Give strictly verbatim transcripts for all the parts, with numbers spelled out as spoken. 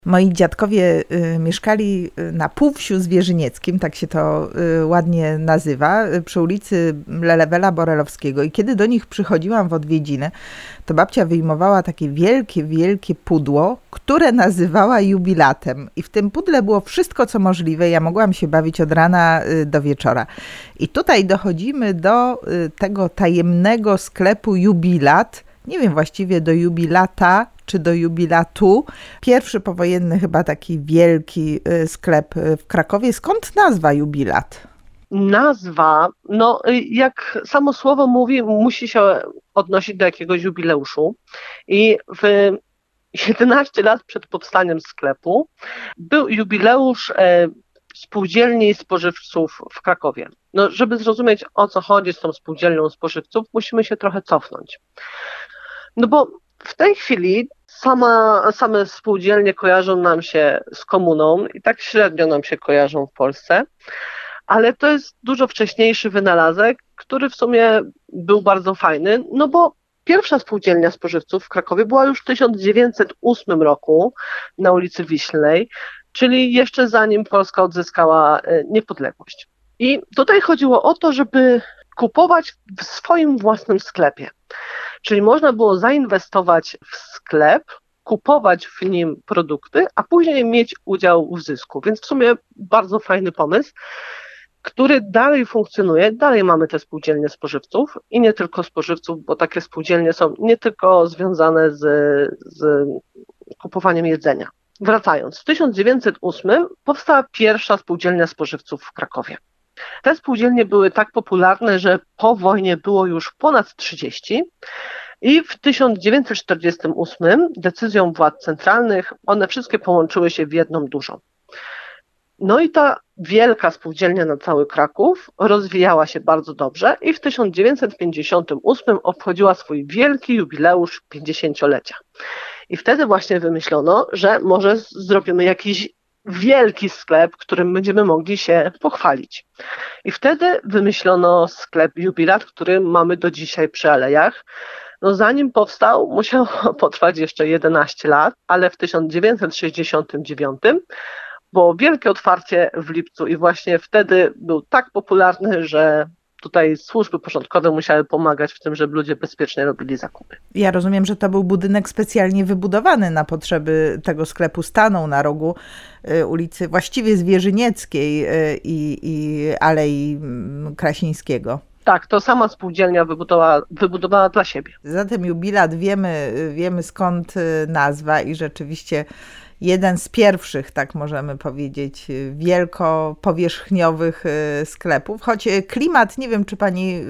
Moi dziadkowie y, mieszkali na Półwsiu Zwierzynieckim, tak się to y, ładnie nazywa, y, przy ulicy Lelewela Borelowskiego. I kiedy do nich przychodziłam w odwiedziny, to babcia wyjmowała takie wielkie, wielkie pudło, które nazywała jubilatem. I w tym pudle było wszystko, co możliwe. Ja mogłam się bawić od rana y, do wieczora. I tutaj dochodzimy do y, tego tajemnego sklepu Jubilat. Nie wiem właściwie do jubilata, czy do jubilatu. Pierwszy powojenny chyba taki wielki sklep w Krakowie. Skąd nazwa Jubilat? Nazwa, no jak samo słowo mówi, musi się odnosić do jakiegoś jubileuszu. I w jedenaście lat przed powstaniem sklepu był jubileusz e, spółdzielni spożywców w Krakowie. No, żeby zrozumieć, o co chodzi z tą spółdzielnią spożywców, musimy się trochę cofnąć. No bo w tej chwili sama, same spółdzielnie kojarzą nam się z komuną i tak średnio nam się kojarzą w Polsce, ale to jest dużo wcześniejszy wynalazek, który w sumie był bardzo fajny, no bo pierwsza spółdzielnia spożywców w Krakowie była już w tysiąc dziewięćset ósmym roku na ulicy Wiślnej, czyli jeszcze zanim Polska odzyskała niepodległość. I tutaj chodziło o to, żeby kupować w swoim własnym sklepie. Czyli można było zainwestować w sklep, kupować w nim produkty, a później mieć udział w zysku. Więc w sumie bardzo fajny pomysł, który dalej funkcjonuje. Dalej mamy te spółdzielnie spożywców i nie tylko spożywców, bo takie spółdzielnie są nie tylko związane z, z kupowaniem jedzenia. Wracając, w tysiąc dziewięćset ósmym powstała pierwsza spółdzielnia spożywców w Krakowie. Te spółdzielnie były tak popularne, że po wojnie było już ponad trzydzieści i w tysiąc dziewięćset czterdziestym ósmym decyzją władz centralnych one wszystkie połączyły się w jedną dużą. No i ta wielka spółdzielnia na cały Kraków rozwijała się bardzo dobrze i w tysiąc dziewięćset pięćdziesiątym ósmym obchodziła swój wielki jubileusz pięćdziesięciolecia. I wtedy właśnie wymyślono, że może zrobimy jakiś wielki sklep, którym będziemy mogli się pochwalić. I wtedy wymyślono sklep Jubilat, który mamy do dzisiaj przy Alejach. No zanim powstał, musiał potrwać jeszcze jedenaście lat, ale w tysiąc dziewięćset sześćdziesiątym dziewiątym było wielkie otwarcie w lipcu i właśnie wtedy był tak popularny, że tutaj służby porządkowe musiały pomagać w tym, żeby ludzie bezpiecznie robili zakupy. Ja rozumiem, że to był budynek specjalnie wybudowany na potrzeby tego sklepu. Stanął na rogu y, ulicy właściwie Zwierzynieckiej y, i Alei Krasińskiego. Tak, to sama spółdzielnia wybudowała, wybudowała dla siebie. Zatem Jubilat wiemy, wiemy skąd nazwa i rzeczywiście jeden z pierwszych, tak możemy powiedzieć, wielkopowierzchniowych sklepów. Choć klimat, nie wiem, czy pani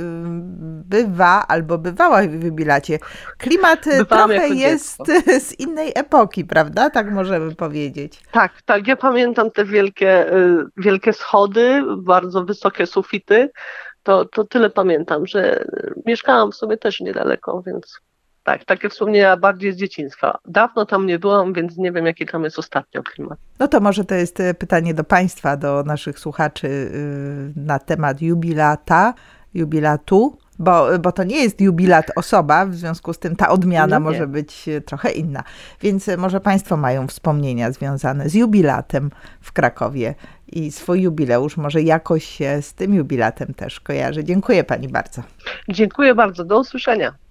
bywa albo bywała w Jubilacie, klimat Bywałam trochę jest dziecko. Z innej epoki, prawda? Tak możemy powiedzieć. Tak, tak. Ja pamiętam te wielkie, wielkie schody, bardzo wysokie sufity. To, to tyle pamiętam, że mieszkałam w sobie też niedaleko, więc tak, takie wspomnienia bardziej z dzieciństwa. Dawno tam nie byłam, więc nie wiem, jaki tam jest ostatnio klimat. No to może to jest pytanie do państwa, do naszych słuchaczy na temat jubilata, jubilatu, bo, bo to nie jest jubilat osoba, w związku z tym ta odmiana no może być trochę inna. Więc może państwo mają wspomnienia związane z jubilatem w Krakowie i swój jubileusz może jakoś się z tym jubilatem też kojarzy. Dziękuję pani bardzo. Dziękuję bardzo, do usłyszenia.